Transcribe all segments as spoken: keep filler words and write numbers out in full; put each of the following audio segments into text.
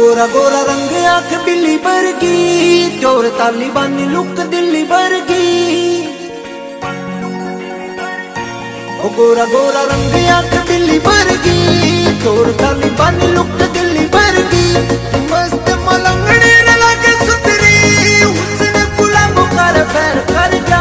गोरा गोरा रंग आंख बिल्ली बरगी, चोर तालिबानी लुक दिल्ली बरगी। ओ गोरा गोरा रंग आंख बिल्ली बरगी, चोर तालिबानी लुक दिल्ली बरगी। मस्त मलंगड़े न लगे सुतरी, उसने गुलाब कर पैर कर जा।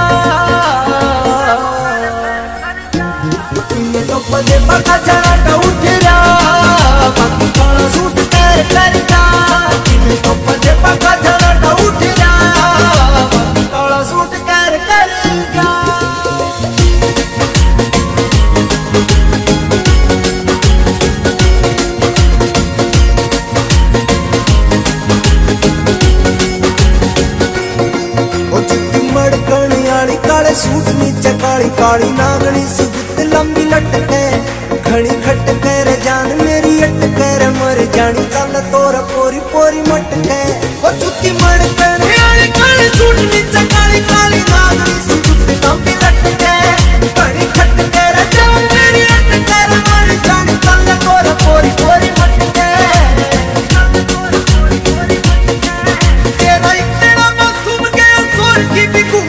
इन्हें तो पदे पका चढ़ा का उठ जा, बाकी काला सूट कर कर जा। इन्हें तो पदे पका चढ़ा का उठ जा, बाकी काला सूट कर कर जा। काले सूट नीचे काली काली नागनी सी गुत्त लंबी लटके, घनी खटके रे जान मेरी अटके रे मर जानी चल तोर पोरी पोरी मटके। ओ जुत्ती मड़कने वाली काले सूट नीचे काली काली नागनी सी गुत्त लंबी लटके, घनी खटके रे जान मेरी अटके रे मर जानी चल तोर पोरी पोरी मटके। तेरा इतना मासूम गया सोर की भी घूम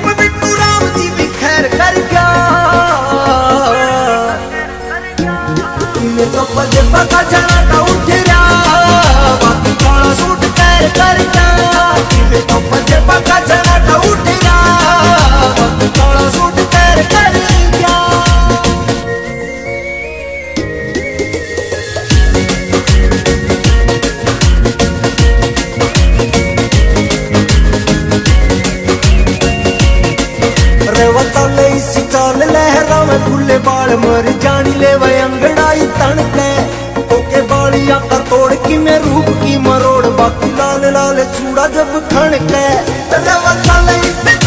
तो पदे पका चढ़ा का उठ जा, बाकी काला सूट कर कर जा। तो पदे पका चढ़ा का उठ जा, बाकी काला सूट कर कर जा। रेवा तले इसी चाल लहरा में खुले बाल मर जानी ले वे अंगड़ाई तन के। ओके बालियां का तोड़ की मैं रूप की मरोड़, बाकी लाल लाल चूड़ा जब खण के। रेवा तले इसी